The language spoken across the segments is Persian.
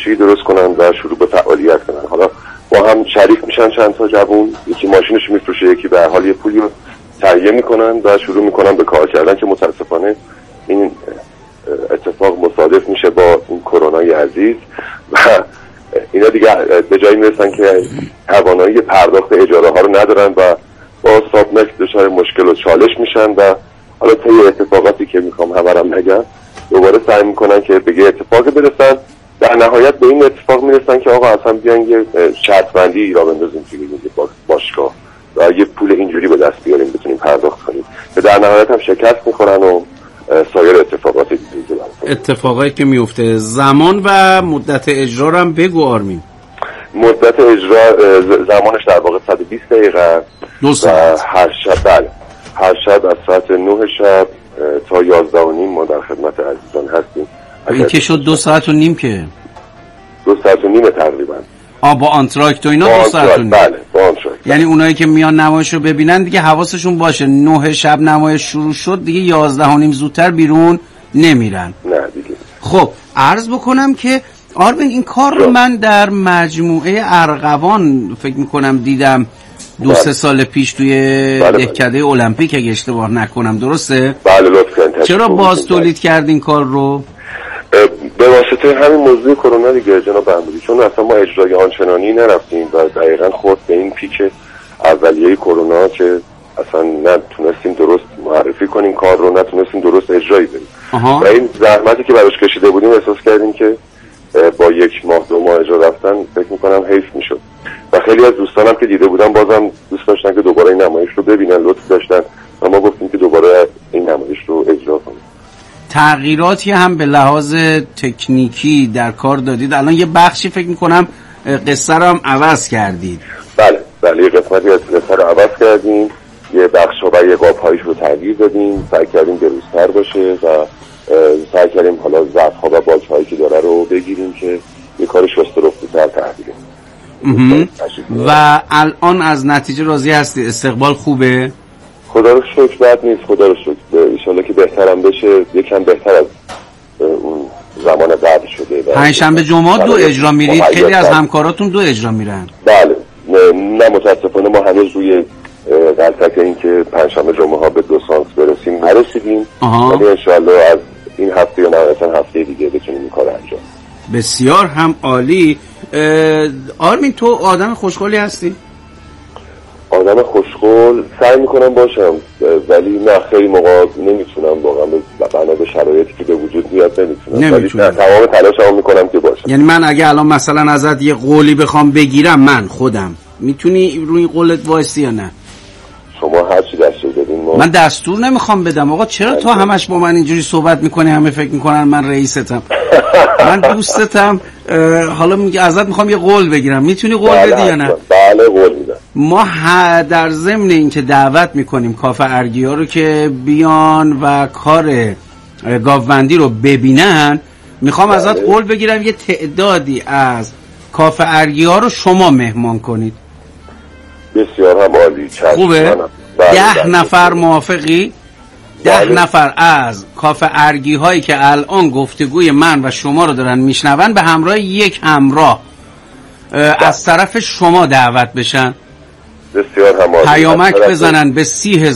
ماشین درست کنن و شروع به فعالیت کنن. حالا با هم شریک میشن چند تا جوون، یکی ماشینش میفروشه، یکی به حال یه پولی رو تهیه میکنن و شروع میکنن به کار کردن که متاسفانه این اتفاق مصادف میشه با این کرونای عزیز و اینا دیگه به جایی میرسن که توانایی پرداخت اجاره ها رو ندارن و با سابمکس دچار مشکل و چالش میشن و حالا طی اتفاقاتی که میخوام همرم نگم دوباره سعی میکنن که به یه اتفاقی برسن، در نهایت به این اتفاق میرسن که آقا اصلا بیان یه شرط بندی را بندازیم توی باشگاه و یه پول اینجوری به دست بیاریم بتونیم پرداخت کنیم، که در نهایت هم شکست میخورن و سایر اتفاقات دیگه. اتفاقایی که میفته. زمان و مدت اجرا رو هم بگو آرمین. مدت اجرا زمانش در واقع 120 دقیقه و هر شب، بله هر شب از ساعت 9 شب تا 11 و نیم ما در خدمت عزیزان هستیم. این که شد 2 ساعت و نیم که 2 ساعت و نیم تقریبا. با آنتراکت و اینا 2 ساعت و نیم. بله با آنتراکت. یعنی اونایی که میان نمایش رو ببینن دیگه حواسشون باشه 9 شب نمایش شروع شد دیگه 11 و نیم زودتر بیرون نمیرن. نه دیگه. خب عرض بکنم که آرمین این کار رو من در مجموعه ارغوان فکر میکنم دیدم 2-3 سال پیش توی دهکده المپیک اگه اشتباه نکنم، درسته؟ بله لطفاً. چرا باز تولید کردین کار رو؟ به واسطه همین موضوع کرونا دیگه جناب بهمنی، چون اصلا ما اجرای آنچنانی نرفتیم و دقیقاً خود به این پیک اولیه کرونا که اصلا نتونستیم درست معرفی کنیم کار رو، نتونستیم درست اجرایی بریم و این زحمتی که براش کشیده بودیم احساس کردیم که با 1 ماه 2 ماه اجرا رفتن فکر میکنم حیف میشد و خیلی از دوستانم که دیده بودن بازم دوست داشتن که دوباره این نمایش رو ببینن، لطف داشتن و ما گفتیم که دوباره این نمایش رو اجرا کنیم. تغییراتی هم به لحاظ تکنیکی در کار دادید؟ الان یه بخشی فکر میکنم قصه رو هم عوض کردید. بله یه قسمتی از قصه رو عوض کردیم، یه بخش و یه قاب‌هایش رو تغییر دادیم، سعی کردیم بروزتر باشه و سعی کردیم حالا ضعف‌ها و باک‌هایی که داره رو بگیریم که یه کار شسته رفته‌تر تحویل. و الان از نتیجه راضی هستی؟ استقبال خوبه؟ خدا رو شکر بد نیست، خدا رو شکر. انشالله که بهترم بشه، یکم بهتر از اون زمان قبل شده. پنجشنبه جمعه 2 اجرا میرید؟ خیلی از همکاراتون 2 اجرا میرن؟ بله نه متاسفانه ما هنوز روی قلتک این که پنجشنبه جمعه ها به 2 سانس برسیم نرسیدیم، ولی انشالله از این هفته یا نهایتا هفته دیگه بتونیم این کار انجام. بسیار هم عالی. آرمین تو آدم خوشقولی هستی؟ آدم خوشقول سعی میکنم باشم ولی نه خیلی موقع نمیتونم، واقعا بنا به شرایطی که به وجود میاد نمیتونم، ولی تمام تلاشمو میکنم که باشم. یعنی من اگه الان مثلا ازت یه قولی بخوام بگیرم من خودم، میتونی روی قولت وایسی یا نه؟ شما هر چی دستور بدین من دستور نمیخوام بدم. آقا چرا تو همش با من اینجوری صحبت میکنی؟ همه فکر میکنن من رئیستم. من دوستتم. حالا ازت میخوام یه قول بگیرم، میتونی قول بدی یا نه؟ بله قول میدم. ما در ضمن اینکه دعوت میکنیم کافه ارگیا رو که بیان و کار گاوبندی رو ببینن، میخوام ازت قول بگیرم یه تعدادی از کافه ارگیا رو شما مهمان کنید. بسیار هم عالی. خوبه؟ 10 نفر موافقی؟ 10 نفر از کافه ارگی هایی که الان گفتگوی من و شما رو دارن میشنون به همراه یک همراه از طرف شما دعوت بشن. بسیار هم عالی. پیامک بزنن به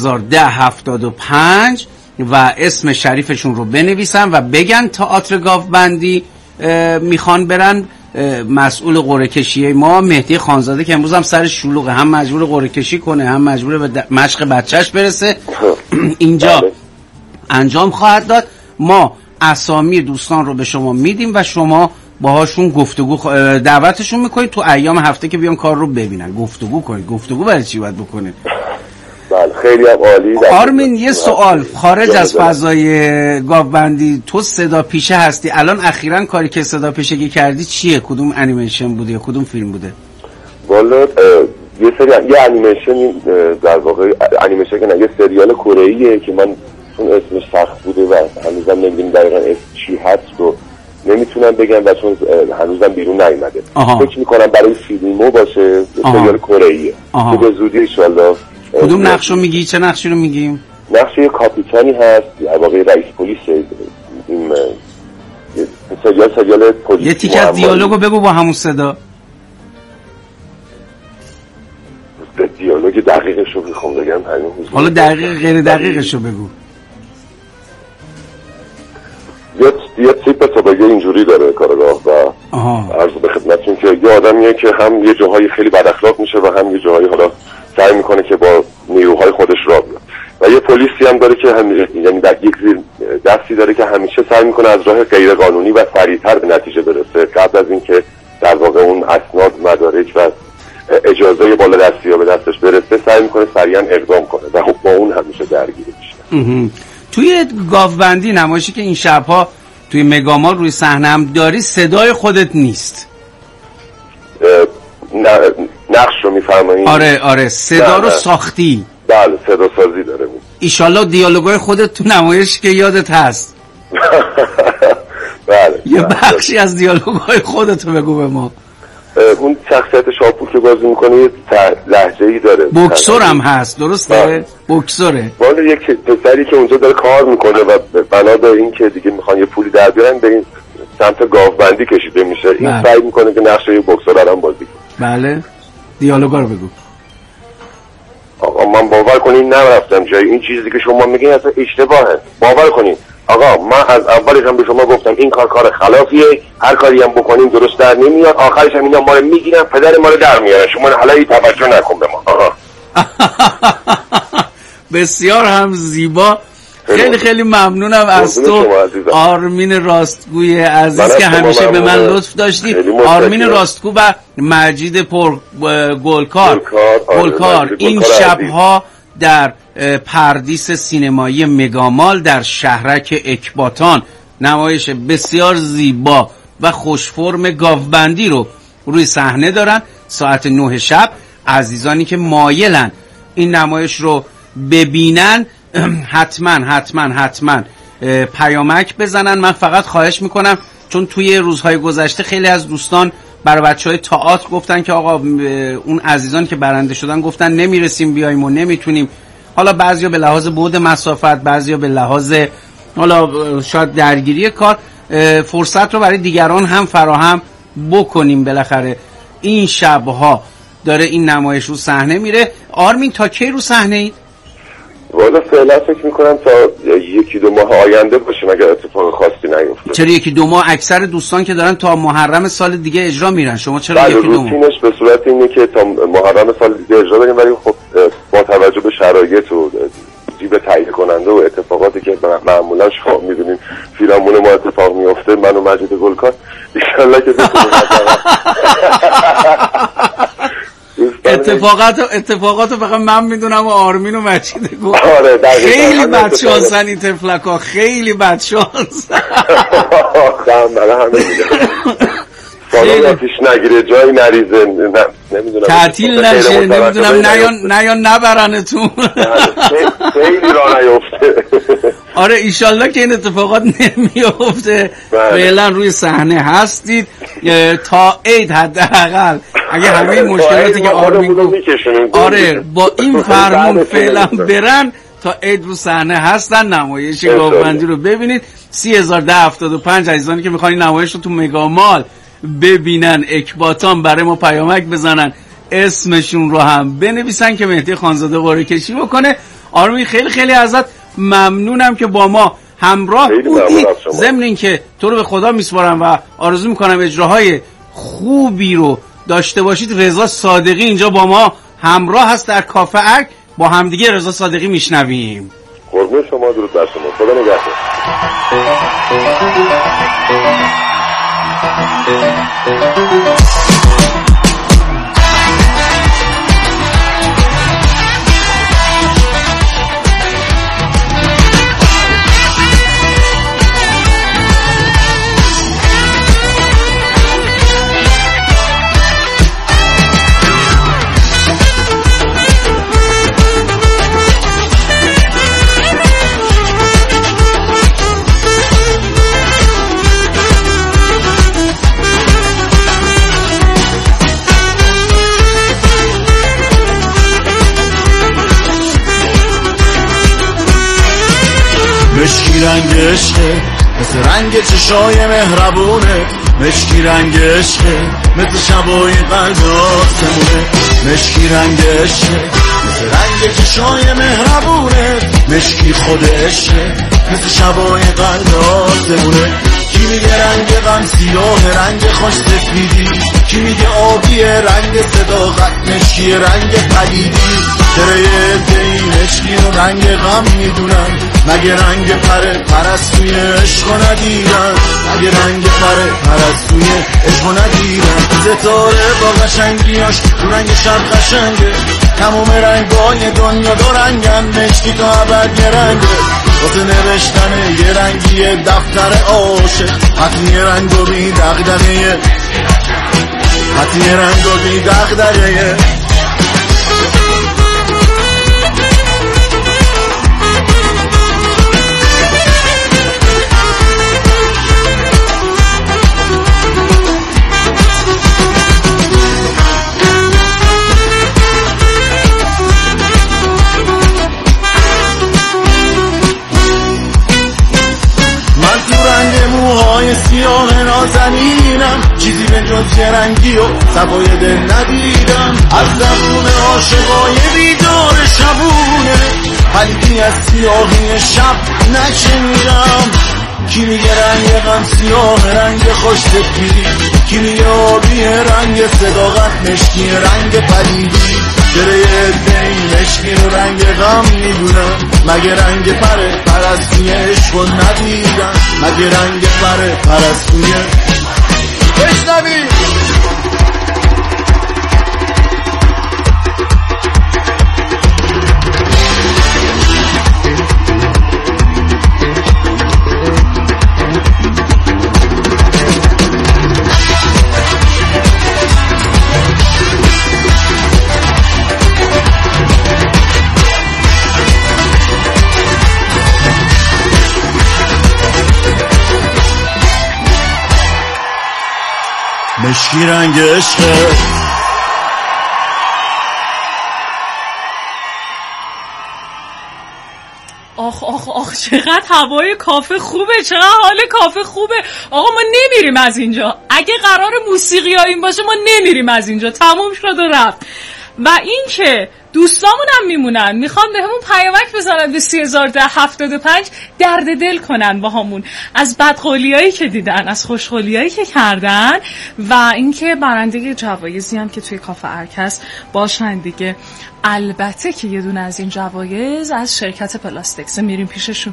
301075 و اسم شریفشون رو بنویسن و بگن تئاتر گاوبندی میخوان برن. مسئول قرعه کشی ما مهدی خانزاده که امروز هم سر شلوغه، هم مجبور قرعه کشی کنه هم مجبور به مشق بچهش برسه، اینجا انجام خواهد داد. ما اسامی دوستان رو به شما میدیم و شما باهاشون دعوتشون میکنید تو ایام هفته که بیان کار رو ببینن. گفتگو کنید. گفتگو برای چی باید بکنید؟ بله خیلی عالی. آرمین یه سوال خارج از فضای گاوبندی، تو صدا پیشه هستی، الان اخیراً کاری که صدا پیشگی کردی چیه؟ کدوم انیمیشن بوده یا کدوم فیلم بوده؟ والا یه انیمیشن، در واقع انیمیشن که نه، یه سریال کره‌ایه که من چون اسمش سخت بوده و هنوزم نمیدونم دقیقاً اسم چی هست رو نمیتونم بگم و چون هنوزم بیرون نیومده، فکر میکنم برای فیلمو باشه. سریال کره‌ایه که به زودی ان شاءالله. کدوم نقشو میگی؟ چه نقشی رو میگیم؟ نقش یه کاپیتانی هست، در واقع رئیس پلیس، این سریال پلیسی. یه تیکه از دیالوگو بگو با همون صدا. دیالوگ دقیقشو میخوام بگم. حالا دقیق غیر دقیقشو بگو. یه تیپ طبقه اینجوری داره کارگاه و عرض به خدمتتون که یه آدمیه که هم یه جاهای خیلی بد اخلاق میشه و هم یه جاهای حالا سعی میکنه که با نیروهای خودش راه بیاد و یه پلیسی هم داره که یعنی در یک زیر دستی داره که همیشه سعی میکنه از راه غیر قانونی و سریعتر به نتیجه برسه قبل از اینکه در واقع اون اسناد مدارک و اجازه بالا دستی ها به دستش برسه سعی میکنه سریعا اقدام کنه و با اون همیشه درگیر میشه. توی گاوبندی نمایشی که این شبها توی مگامال روی صحنه هم داری صدای خودت نیست؟ نقش رو میفرمایید؟ آره صدا رو ساختی؟ بله صدا سازی داره. ایشالله دیالوگای خودت تو نمایش که یادت هست. بله یه بخشی از دیالوگای خودت رو بگو به ما. اون شخصیت شاپور که بازی میکنه یه لهجه‌ای داره. بوکسور هم هست درسته؟ بوکسوره. والا یک پسری که اونجا داره کار میکنه و بنا به این که دیگه میخوان یه پولی در بیارن به این سمت گاوبندی کشیده میشه. این سعی میکنه که نقش یه بوکسور هم بازی کنه. بله دیالوگا رو بگو. آقا من باور کنین نرفتم جای این چیزی که شما میگین اصلا اشتباهه. باور کنین آقا من از اولش هم به شما گفتم این کار خلافیه، هر کاری هم بکنیم درست در نمیاد، آخرش هم اینا ما رو میگیرن پدر ما رو در میارن. شما حالا این توجه نکن به ما. آقا بسیار هم زیبا. خیلی ممنونم از تو آرمین راستگوی عزیز که همیشه به من لطف داشتی. آرمین راستگو و مجید گلکار این شبها در پردیس سینمایی مگامال در شهرک اکباتان نمایش بسیار زیبا و خوش فرم گاوبندی رو روی صحنه دارن. ساعت 9 شب عزیزانی که مایلن این نمایش رو ببینن حتما پیامک بزنن. من فقط خواهش میکنم چون توی روزهای گذشته خیلی از دوستان برای بچهای تئاتر گفتن که آقا اون عزیزان که برنده شدن گفتن نمیرسیم بیایم و نمیتونیم، حالا بعضیا به لحاظ بعد مسافت، بعضیا به لحاظ حالا شاید درگیری کار، فرصت رو برای دیگران هم فراهم بکنیم. بالاخره این شبها داره این نمایش رو صحنه میره. آرمین تا کی رو صحنه اید؟ والا فعلا فکر میکنم تا 1-2 ماه آینده باشیم اگر اتفاق خاصی نیفته. چرا 1-2 ماه؟ اکثر دوستان که دارن تا محرم سال دیگه اجرا میرن، شما چرا 1-2 ماه؟ روتینش به صورت اینه که تا محرم سال دیگه اجرا بریم، ولی خب با توجه به شرایط و جیب تهیه کننده و اتفاقاتی که معمولا شما میدونین فیلمون ما اتفاق میفته، من و مجید گلکار ان شاءالله که اتفاقات فقط من میدونم و آرمین و مجید گل. خیلی بدشانسن این تفلکا، خیلی بدشانسن. سالان آتیش نگیره، جایی نریزه، نمیدونم تعطیل نشه، نمیدونم نیان نبرنتون، خیلی راه نیفته. آره ایشالله که این اتفاقات نمیفته. فعلا روی صحنه هستید تا عید حداقل. اگه همه مشکلاتی که آرمین گفت آره با این فرمون فعلا برن تا عید رو صحنه هستن. نمایش گاوبندی رو ببینید. 30,075 عزیزانی که میخوان این نمایش رو تو مگامال ببینن اکباتان برای ما پیامک بزنن، اسمشون رو هم بنویسن که مهدی خانزاده قرعه کشی بکنه. آرمین خیلی ازت ممنونم که با ما همراه بودی. ضمن این که تو رو به خدا میسپارم و آرزو میکنم اجراهای خوبی رو داشته باشید. رضا صادقی اینجا با ما همراه هست در کافه ارک. با همدیگه رضا صادقی میشنویم. قربون شما، درود بر شما، خدا نگهدار. مثل رنگ چشای مهربونه، مشکی رنگ عشقه مثل شبای قلب آسمونه، مشکی رنگ عشقه مثل رنگ چشای مهربونه، مشکی خود عشقه مثل شبای قلب آسمونه. کی میگه رنگ غم سیاه رنگ خوش سفیدی، کی میگه آبی رنگ صداقت، مشکی رنگ پلیدی. چرا یه عده‌ای مشکی رو رنگ غم میدونن، مگه رنگ پرستوی عشق ندیدن، مگه رنگ پرستوی عشق ندیدن. ستاره با قشنگیاش تو رنگ شب قشنگه، تموم رنگای دنیا دو رنگن، مشکی تا ابد یه رنگه. واسه نوشتن یه رنگی دفتر عاشق، حتی یه رنگو بی دغدغه، حتی یه رنگو بی دغدغه. موهای سیاه نازنینم، چیزی به جز یه رنگی و صفای دل ندیدم. از زبون عاشقای بیدار شبونه، پلیدی از سیاهی شب نشنیدم. کی میگه رنگ غم سیاه رنگ خوش سفیدی، کی میگه آبی رنگ صداقت، مشکی رنگ پلیدی. چرا یه عده‌ای مشکی رو رنگ غم میدونن، مگه رنگ پرستوی عشق ندیدن، مگه رنگ پرستوی بشنوی. مشکی رنگ عشقه. آخ چقدر هوای کافه خوبه، چقدر حال کافه خوبه. آقا ما نمیریم از اینجا، اگه قرار موسیقی ها این باشه ما نمیریم از اینجا، تموم شد و رفت. و این که دوستامون هم میمونن، میخوان به همون پیامک بزنن به 301075 درد دل کنن با همون از بدقولیایی که دیدن، از خوشقولیایی که کردن، و اینکه برنده جوایزی هم که توی کافه ارکس باشن دیگه. البته که یه دونه از این جوایز از شرکت پلاستکس، میریم پیششون.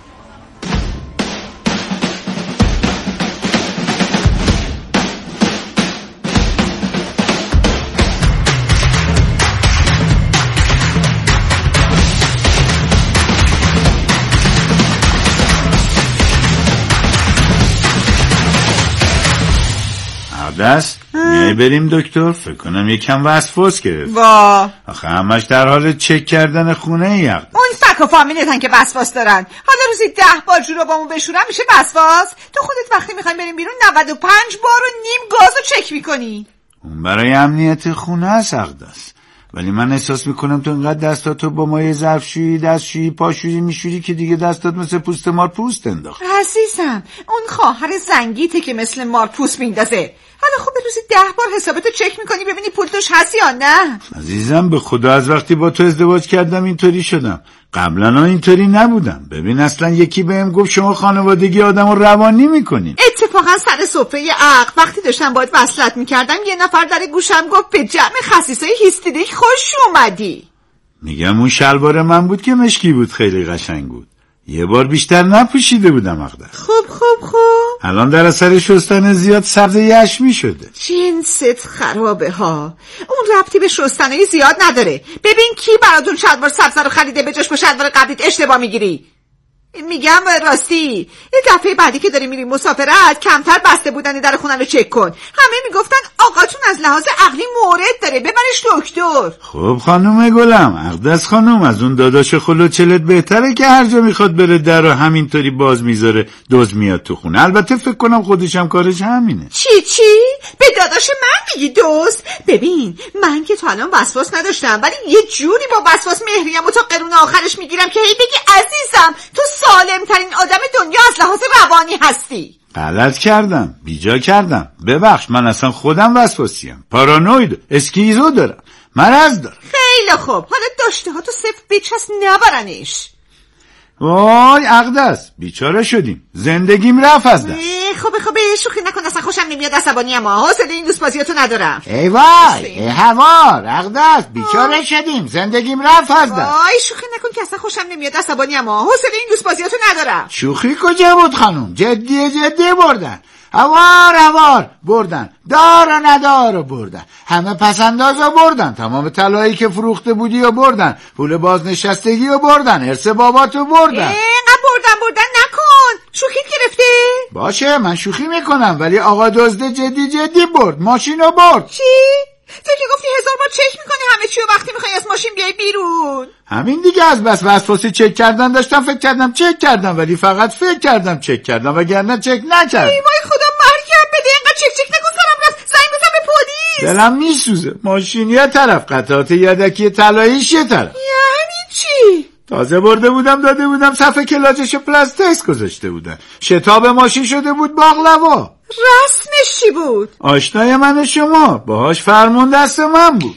دست میای بریم دکتر؟ فکر کنم یکم وسواس گرفت. وا آخه همش در حال چک کردن خونه یق. اون فک و فامیلتن که وسواس دارن. حالا روزی 10 بار جورابامو بشورم میشه وسواس؟ تو خودت وقتی میخوایم بریم بیرون 95 بار و نیم گازو چک میکنی. اون برای امنیت خونه است اقدس، ولی من احساس میکنم تو اینقدر دستاتو با مایه ظرفشویی، دستشویی، پاشویی میشوری که دیگه دستات مثل پوست مار پوست انداخت. عزیزم اون خواهر زنگیته که مثل مار پوست میندازه. حالا خب روزی 10 بار حسابتو چک میکنی ببینی پول توش هست یا نه. عزیزم به خدا از وقتی با تو ازدواج کردم اینطوری شدم، قبلا اینطوری نبودم. ببین اصلا یکی بهم گفت شما خانوادگی آدمو روانی میکنین. اتفاقا سر سفره عقد وقتی داشتم باهات وصلت میکردم یه نفر در گوشم گفت به جمع خسیسای هیستریک خوش اومدی. میگم اون شلوار من بود که مشکی بود، خیلی قشنگ بود، یه بار بیشتر نپوشیده بودم اقدس. خوب الان در اثر شستن زیاد سبز یشمی شده. جنست خرابه ها. اون ربطی به شستنه زیاد نداره. ببین کی براتون شلوار سبز رو خریده به جاش با شلوار قبلیت اشتباه میگیری. میگم راستی یه دفعه بعدی که داری میری مسافرت کمتر بسته بودن در خونه رو چک کن. همه میگفتن آقاتون از لحاظ عقلی مورد داره، ببرش دکتر. خب خانم گلم، اقدس خانم، از اون داداش خلوچلت بهتره که هر جا میخواد بره در رو همینطوری باز میذاره دوز میاد تو خونه. البته فکر کنم خودشم کارش همینه. چی؟ به داداش من میگی دوز؟ ببین من که تا الان وسواس نداشتم، ولی یه جوری با وسواس مهریم و تا قرون آخرش میگیرم که هی بگی عزیزم تو سالمترین آدم دنیا از لحاظ روانی هستی. غلط کردم، بیجا کردم، ببخش. من اصلا خودم وسواسیم، پارانوید، اسکیزو دارم، مرض دارم. خیلی خوب، حالا داشته ها تو صفر بچست نبرنش. وای اقدس، بیچاره شدیم، زندگیم رفت از دست. خوبه شوخی نکن، اصلا خوشم نمیاد، عصبانی ام، حوصله این دوست بازیاتو ندارم. ای وای ای هوار اقدس، بیچاره شدیم، زندگیم رفت از دست. وای شوخی نکن که اصلا خوشم نمیاد، عصبانی ام، حوصله این دوست بازیاتو ندارم. شوخی کجا بود خانم؟ جدی بردن، هوار بردن، دار و ندار رو بردن، همه پسنداز رو بردن، تمام طلایی که فروخته بودی رو بردن، پول بازنشستگی رو بردن، ارث بابات رو بردن. اینقدر بردن نکن، شوخی گرفته؟ باشه من شوخی میکنم، ولی آقا دزده جدی برد، ماشین رو برد. چی؟ تو که گفتی 1000 بار چک میکنی همه چی و وقتی میخوای از ماشین بیای بیرون. همین دیگه، از بس وسواسی چک کردن داشتم، فکر کردم چک کردم، ولی فقط فکر کردم چک کردم، وگرنه چک نکردم. ای وای خدا مرگم بده، اینقدر چک نکن، سلام رفت، زنگ بزن به پلیس. دلم میسوزه، ماشین یه طرف، قطعات یدکی طلاییش یه طرف. یعنی چی؟ تازه برده بودم داده بودم صفحه کلاجش پلاستیک گذاشته بودن، شتاب ماشین شده بود باقلوا. رسمش چی بود؟ آشنای من شما، باهاش فرمون دست من بود.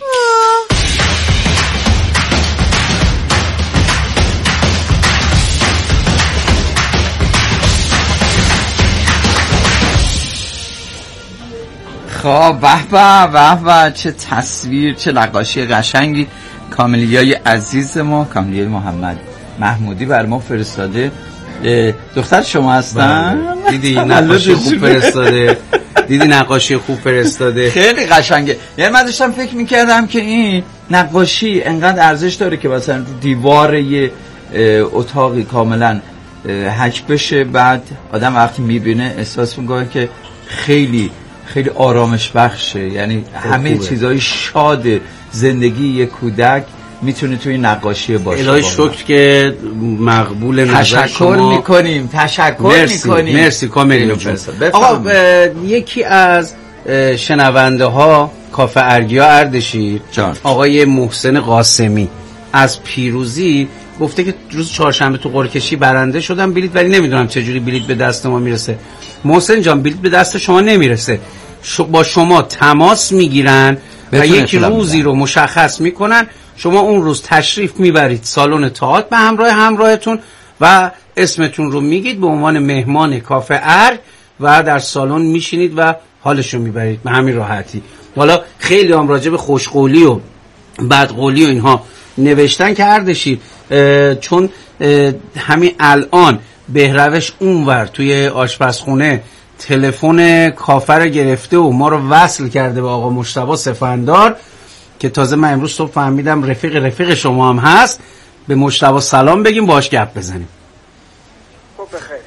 خب به چه تصویر، چه نقاشی قشنگی کاملیای عزیز ما، کاملیای محمد محمودی بر ما فرستاده. دختر شما هستن؟ دیدی نقاشی خوب فرستاده؟ دیدی نقاشی خوب فرستاده؟ خیلی قشنگه. یعنی من داشتم فکر میکردم که این نقاشی انقدر ارزش داره که مثلا رو دیوار یه اتاقی کاملا حک بشه، بعد آدم وقتی میبینه احساس میکنه که خیلی خیلی آرامش بخشه. یعنی همه چیزای شاد زندگی یک کودک میتونه توی نقاشی باشه. الهی شکر که مقبول نظر شما. تشکر میکنیم. مرسی کاملی جون. آقا یکی از شنونده ها کافه ارگیا اردشیر جان، آقای محسن قاسمی از پیروزی گفته که روز چهارشنبه تو قرعه کشی برنده شدم بلیت، ولی نمیدونم چجوری بلیت به دست ما میرسه. محسن جان بلیت به دست شما نمیرسه، با شما تماس میگیرن و یک روزی رو مشخص میکنن، شما اون روز تشریف میبرید سالن تئاتر به همراه همراهتون و اسمتون رو میگید به عنوان مهمان کافه ارگ و در سالن میشینید و حالشو میبرید به همین راحتی. حالا خیلی هم راجع به خوشقولی و بدقولی و اینها نوشتن که اردشیر چون همین الان بهروش اونور توی آشپزخونه تلفن کافر گرفته و ما رو وصل کرده به آقا مجتبی سفندار که تازه من امروز صبح فهمیدم رفیق شما هم هست، به مجتبی سلام بگیم باهاش گپ بزنیم. صبح بخیر.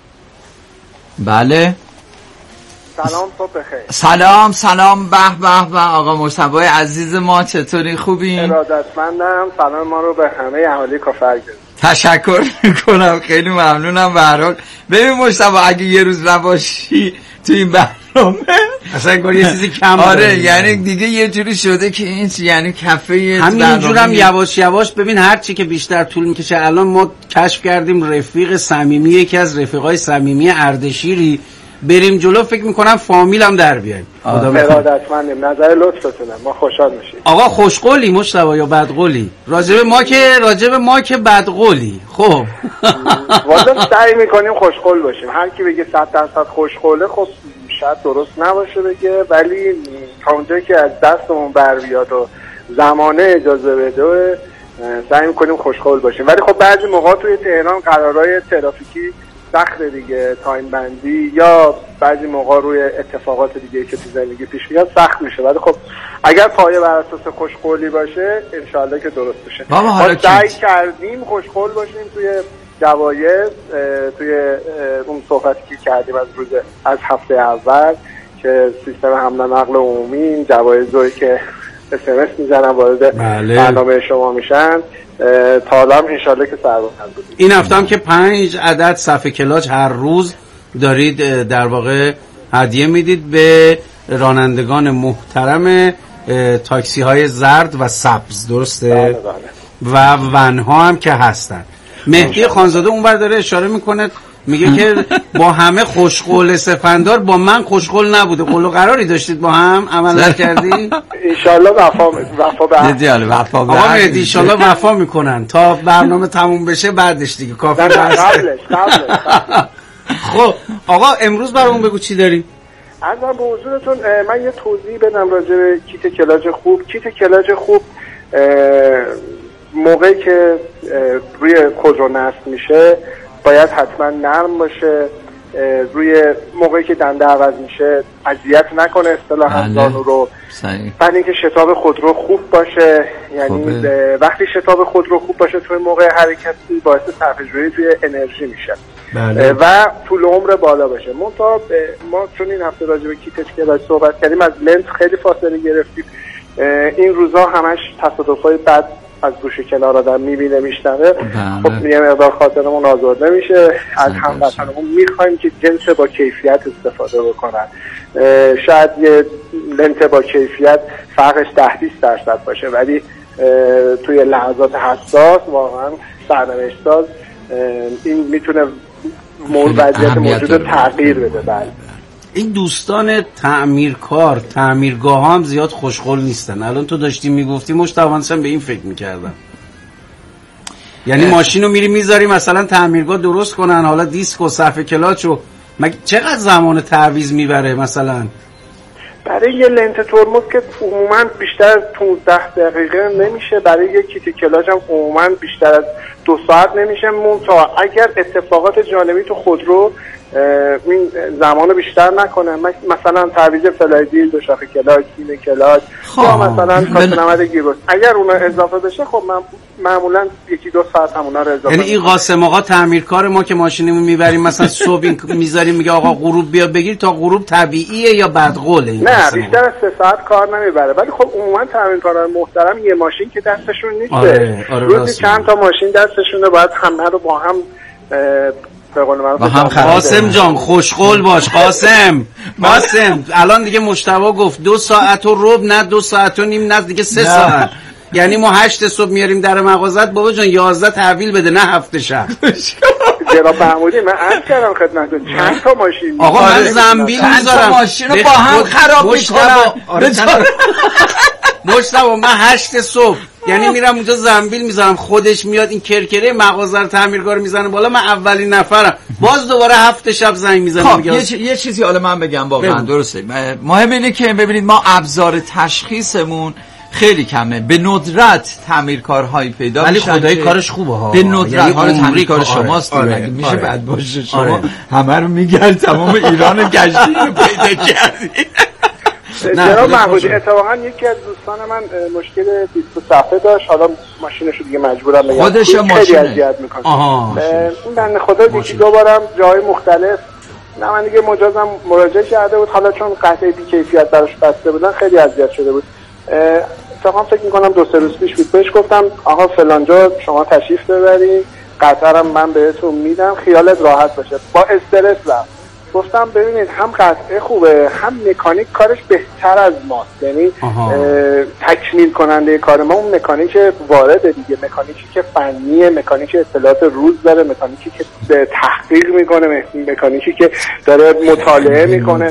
بله سلام، صبح بخیر. سلام به آقا مجتبی عزیز ما، چطوری؟ خوبین؟ ارادتمندم. سلام ما رو به همه اهالی کافر گذارید. تشکر میکنم، خیلی ممنونم. به هر حال ببین مجتبی اگه یه روز نباشی تو این برنامه اصلا انگار یه چیزی کم آره یعنی دیگه یه جوری شده که این یعنی کفه همینجورم یواش یواش ببین هر چی که بیشتر طول میکشه. الان ما کشف کردیم رفیق صمیمی، یکی از رفیقای صمیمی اردشیری، بریم جلو فکر میکنم فامیلم در بیایم. ارادتمندم، نظر لطفتونه، ما خوشحال میشیم. آقا خوشقولی مجتبی یا بدقولی؟ راجب ما که بدقولی. خب والا سعی میکنیم خوشقول باشیم. هر کی بگه 100% خوشقوله خب شاید درست نباشه بگه، ولی تا اونجایی که از دستمون بر بیاد و زمانه اجازه بده سعی میکنیم خوشقول باشیم. ولی خب بعضی موقع توی تهران قرارهای ترافیکی سخت دیگه، تایم بندی یا بعضی موقع روی اتفاقات دیگه که تو زندگی پیش میاد سخت میشه، ولی خب اگر پایه بر اساس خوشقولی باشه انشالله که درست بشه. ما سعی کردیم خوشقول باشیم توی جوایز، توی اون صحبتی که کردیم از هفته اول که سیستم حمل و نقل عمومی جوایزی که SMS میزنن وارد برنامه شما میشن تا حالا هم انشالله که سرباز بود. این هفته هم که 5 عدد صفحه کلاج هر روز دارید در واقع هدیه میدید به رانندگان محترم تاکسی های زرد و سبز، درسته؟ بله. و ون ها هم که هستن. مهدی خانزاده اونور داره اشاره میکنه، میگه که با همه خوشقول سفندار، با من خوشقول نبوده. قول و قراری داشتید با هم عمل نکردی؟ ان شاء الله وفا وفا آقا مهدی ان شاء الله وفا میکنن تا برنامه تموم بشه، بعدش دیگه کافی قبلش. خب آقا امروز برامون بگو چی داری؟ عرضم به حضورتون من یه توضیح بدم راجع به کیت کلاج خوب. کیت کلاج خوب موقعی که روی خودرو نصب میشه باید حتما نرم باشه، روی موقعی که دنده عوض میشه اذیت نکنه اصطلاحاً زانو رو. بعد اینکه شتاب خودرو خوب باشه، یعنی وقتی شتاب خودرو خوب باشه توی موقع حرکت باعث صرفه‌جویی توی انرژی میشه. و طول عمر بالا باشه. ما چون این هفته راجع به کیت کلاج صحبت کردیم، از لنز خیلی فاصله گرفتیم. این روزا همش تصادفای بد از گوشه کنار آدم میبینه میشنوه. خب یه مقدار خاطرمون آزرده میشه. از هموطنمون میخوایم که جنس با کیفیت استفاده بکنن. شاید یه لنز با کیفیت فرقش 10-20% باشه، ولی توی لحظات حساس واقعا سرنوشت ساز این میتونه وضعیت موجود رو تغییر بده. بله این دوستان تعمیرکار، تعمیرگاه هم زیاد خوشقول نیستن. الان تو داشتی میگفتی مشتاقانشم به این فکر میکردم، یعنی ماشینو میری میذاری مثلا تعمیرگاه درست کنن، حالا دیسک و صفحه کلاچو، مگه چقدر زمان تعویض میبره؟ مثلا برای یه لنت ترمز که عموما بیشتر از 15 دقیقه نمیشه، برای یه کیت کلاج هم عموما بیشتر از 2 ساعت نمیشه. منتها اگر اتفاقات جانبی تو خودرو این زمانو بیشتر نکنه، مثلا تعویض فلایدی، دو شاخه کلاج، سیم کلاج یا مثلا کارت گیربکس، اگر اون اضافه بشه خب معمولا 1-2 ساعت همونا رو اضافه. یعنی این قاسم آقا تعمیرکار ما که ماشینمون میبریم مثلا صبح میذاریم میگه آقا غروب بیا بگیر، تا غروب طبیعیه یا بدقوله؟ نه بیشتر از 3 ساعت کار نمیبره، ولی خب عموما تعمیرکاران محترم یه ماشین که دستشون نیست. روزی چند تا ماشین دستشونه، باید همه رو با هم قاسم جان خوشقول باش. قاسم الان دیگه مجتبی گفت 2 ساعت و ربع، نه 2 ساعت و نیم، نه دیگه 3 ساعت. یعنی ما 8 صبح میاریم در مغازت، بابا جان 11 تحویل بده، نه 7 شب. جناب محمودی من عرض کردم خدمتتون چند تا ماشین آقا من زنبیل میذارم ماشین رو با هم خراب میکنم. مجتبی من 8 صبح یعنی میرم اونجا زنبیل میذارم، خودش میاد این کرکره مغازه رو تعمیرکار میزنه بالا، من اولین نفرم، باز دوباره 7 شب زنگ میزنه. خب یه چیزی حالا من بگم واقعا درسته. مهم اینه که ببینید ما ابزار تشخیصمون خیلی کمه، به ندرت تعمیرکارهایی پیدا میشن، ولی خدای کارش خوبه ها، به ندرت حال تعمیرکار شماست. میشه بعد باشه شما همه رو میگرد تمام ایران گشتی رو پیدا کردی. جناب محمودی اتفاقا یکی از دوستان من مشکل دیسک صفحه داشت، حالا ماشینشو دیگه مجبورم بگم خودش خیلی اذیت میکنه. اون بنده خدا یکی دو بارم جای مختلف نماینده مجازم مراجعه کرده بود، حالا چون قطعه بی کیفیت براش بسته بودن خیلی اذیت شده بود. اتفاقا فکر میکنم 2-3 روز پیش بود بهش گفتم آقا فلانجا شما تشریف ببرید، قطعه‌ام من بهتون میدم، خیالت راحت باشه. با استرس رفت. گفتم ببینید هم قطعه خوبه، هم مکانیک کارش بهتر از ماست، یعنی تکمیل کننده کار ما اون مکانیک وارده دیگه، مکانیکی که فنیه، مکانیک اطلاعات روز داره، مکانیکی که تحقیق میکنه، مکانیکی که داره مطالعه میکنه،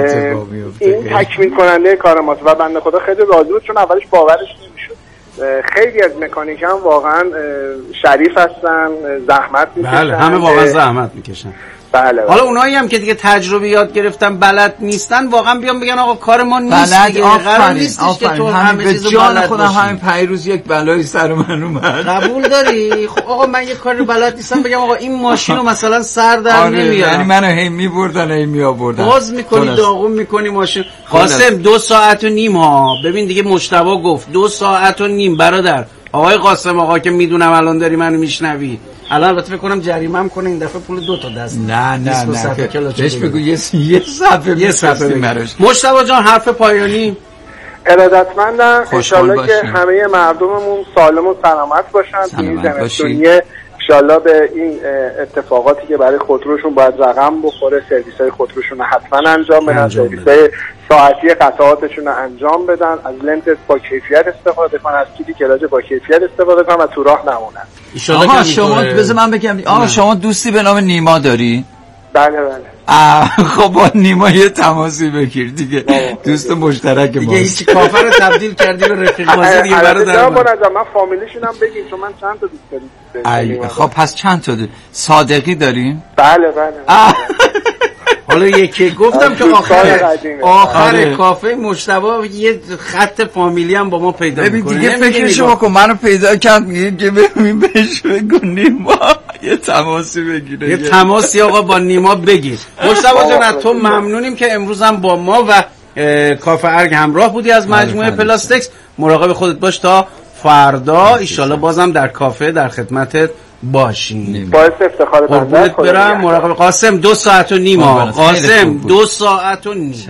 این تکمیل کننده کار ماست. و بنده خدا خیلی راضی بود، چون اولش باورش نمیشد. خیلی از مکانیک هم واقعا شریف هستن، زحمت میکشن. بله همه واقعا زحمت میکشن. بله. حالا اونایی هم که دیگه تجربه یاد گرفتن بلد نیستن، واقعا بیان بگن آقا کار ما نیست دیگه، قرار نیستش که تو همه چیزو بلد خودم همین 5 روز یک بلای سر من اومد. قبول داری؟ خب آقا من یه کاری بلد نیستم بگم آقا این ماشینو مثلا سر در نمیاد، یعنی منو هی میبردن هی میآوردن، باز میکنی داغون میکنی ماشین. قاسم 2 ساعت و نیم ها، ببین دیگه مجتبی گفت 2 ساعت و نیم برادر. آقای قاسم آقا که میدونم الان داری منو میشنوی، الان البته فکر کنم جریمه هم کنه این دفعه پول 2 تا دست. نه بهش بگو یه صفحه براش. مجتبی جان حرف پایانی. ارادتمندم، انشالله که همه مردممون سالم و سلامت باشن این زمستونیه. انشالله به این اتفاقاتی که برای خودروشون باید رقم بخوره، سرویس‌های خودروشون حتما انجام بدن، سرویس‌های ساعتی قطعاتشون رو انجام بدن، از لنز با کیفیت استفاده کنن، از کیت کلاج با کیفیت استفاده کنن و تو راه نمونن. آقا شما بذار من بگم، آقا شما دوستی به نام نیما داری؟ بله. خب با نیما یه تماسی بگیر دیگه، دوست مشترک دیگه ماست. هیچ کافر رو تبدیل کردی به رفیق بازی دیگه برادر من فامیلیشون هم بگین چون من چند تا دوست دارم. خب پس چند تا صادقی داریم؟ بله. حالا یکی گفتم که آخر کافه مجتبی یه خط فامیلی هم با ما پیدا میکنه. ببین دیگه فکرشو بکن، منو پیدا کرد میگه که ببین بهش بگو نیما یه تماسی بگیره، یه تماسی آقا با نیما بگیر. مجتبی جان تو ممنونیم که امروز هم با ما و کافه ارگ همراه بودی از مجموعه پلاستکس. مراقب خودت باش تا فردا ایشالله بازم در کافه در خدمتت باشیم. باعث افتخار قربونت برم. مراقب قاسم 2 ساعت و نیم. قاسم 2 ساعت و نیم.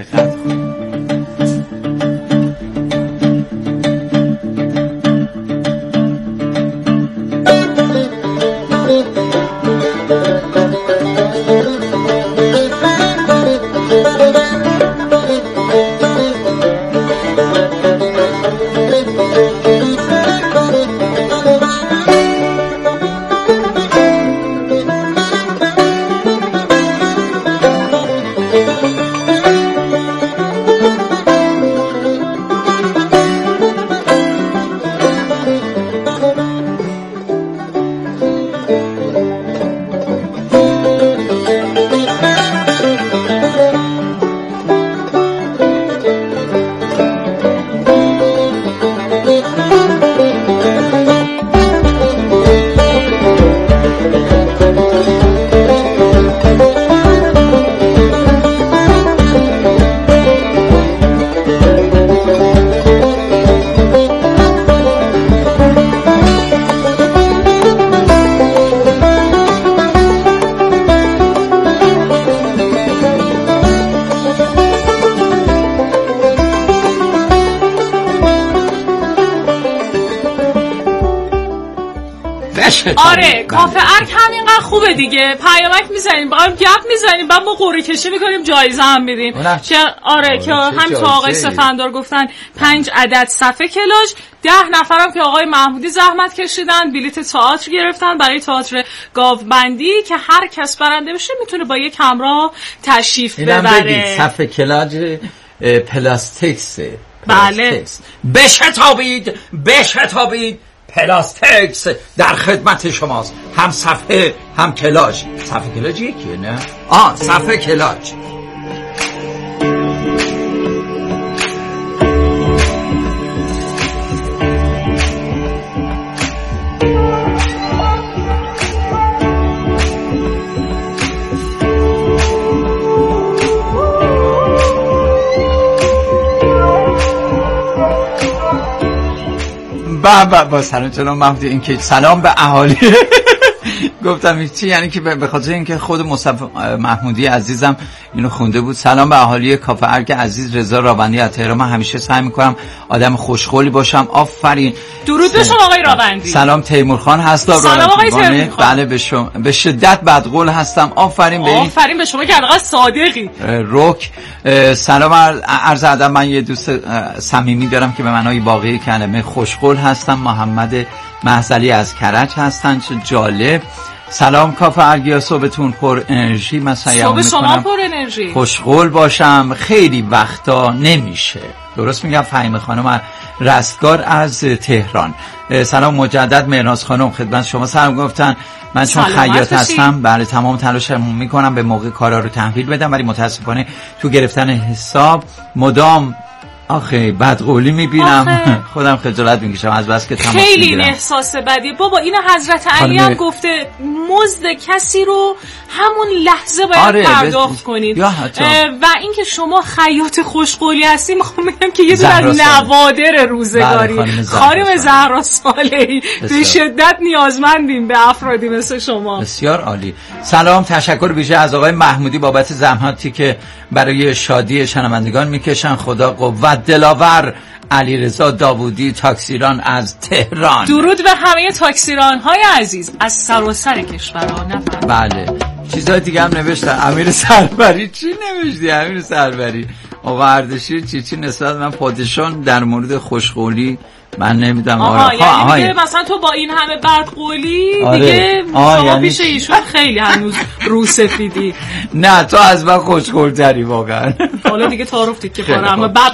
آره کافه ارگ همینقدر خوبه دیگه، پیامک میزنیم با هم گپ میزنیم، بعد ما قرعه کشی میکنیم، جایزه هم میدیم که آره که هم تو آقای سفندار گفتن 5 عدد صفحه کلاژ، 10 نفرم که آقای محمودی زحمت کشیدن بلیت تئاتر گرفتن برای تئاتر گاوبندی که هر کس برنده بشه میتونه با یک همراه تشریف ببره. صفحه کلاژ پلاستکس. بله بشتابید پلاستکس در خدمت شماست، هم صفحه هم کلاژ. صفحه کلاژ یکیه نه؟ صفحه کلاژ. با سلام جناب محمودی، این که سلام به اهالی گفتم چی، یعنی که به خاطر اینکه خود مصطفی محمودی عزیزم اینو خونده بود. سلام به اهالی کافه ارگ عزیز، رضا راوندی از تهران. من همیشه سعی میکنم آدم خوشقولی باشم. آفرین. درود به شما آقای راوندی. سلام تیمور خان هستم. سلام آقای تیمور خان. بله به شما به شدت بدقول هستم. آفرین به شما که حداقل صادقی. روک. سلام عرض ادب. من یه دوست صمیمی دارم که به معنای واقعی کلمه خوشقول هستم. محمد محضلی از کرج هستن. چه جالب. سلام کافه ارگیا، صبحتون پر انرژی. من سعی میکنم شما پر انرژی خوشقول باشم، خیلی وقتا نمیشه. درست میگم فهیمه خانم رستگار از تهران. سلام مجدد مهناز خانم خدمت شما. سلام گفتن من چون خیاط هستم بله تمام تلاشمو میکنم به موقع کارا رو تحویل بدم، ولی متاسفانه تو گرفتن حساب مدام آخه بدقولی میبینم. خودم خجالت میکشم از بس که تماس میگیرم. خیلی این احساس بدی بابا. این حضرت علی هم گفته مزد کسی رو همون لحظه باید پرداخت کنید. و اینکه شما خیاط خوشقولی هستی میخوام بگم که یه دور از نوادر روزگاری خانم زهرا صالحی به شدت نیازمندیم به افرادی مثل شما. بسیار عالی. سلام تشکر ویژه از آقای محمودی بابت زحماتی که برای شادی شنوندگان میکشن. خدا قوت دلاور. علیرضا داوودی تاکسیران از تهران. درود به همه تاکسیران های عزیز از سراسر کشورها. بله چیزای دیگه هم نوشتن. امیر سربری چی نوشتی؟ امیر سربری آقا اردشیر چی نسبت من پادشان در مورد خوشقولی من نمیدم. آها یعنی میگه مثلا تو با این همه بدقولی دیگه شما پیش ایشون خیلی هنوز رو سفیدی. نه تو از من خوشگل‌تری واقعا. حالا دیگه تعارف تیکه پاره، اما بعد